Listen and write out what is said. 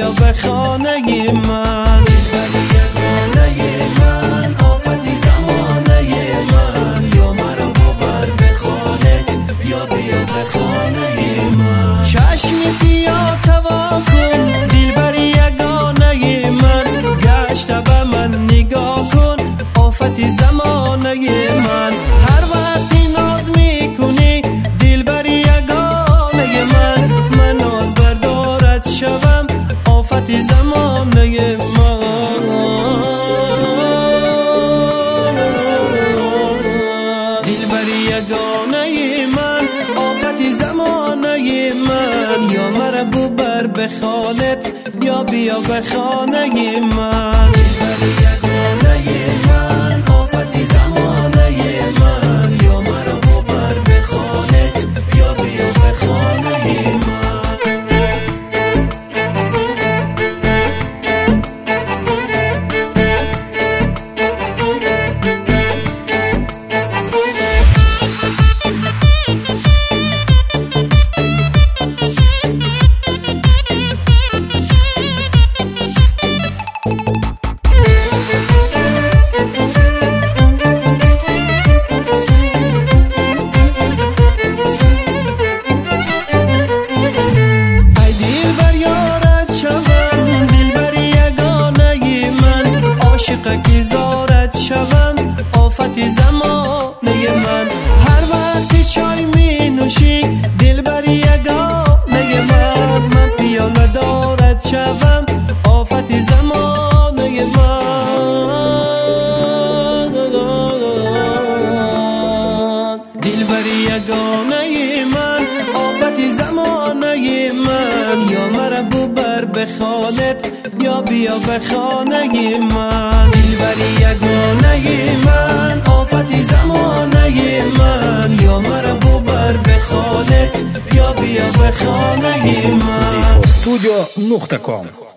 بیا به خانه من. دلبری یگانه من، آفتی زمانه من، یا مرا ببر به خانت، یا بیا به خانه من. چشم سیاه توا کن، دلبری یگانه من، گشته به من نگاه کن، آفتی زمانه من. هر وقتی ناز میکنی دلبری یگانه من، من ناز بردارت شوم، آفتی زمانه من. دلبری یگانه من، آفتی زمانه من، یا مرا ببر به خانت، یا بیا به خانه من. دلبری یگانه من، آفتی زمانه من، یا مرا ببر به خانت، یا بیا به خانه من. کی زارت شوم، آفتی زمانه من. هر وقتی چای می نوشی دلبری یگانه من، من پیاله دارت شوم، آفتی زمانه من. دلبری یگانه من، آفتی زمانه من، یا مرا ببر به خانت، یا بیا به خانه من. دلبری یگانه من، آفتی زمانه من، یا مرا ببر به خانت، یا بیا به خانه من. zifostudio.com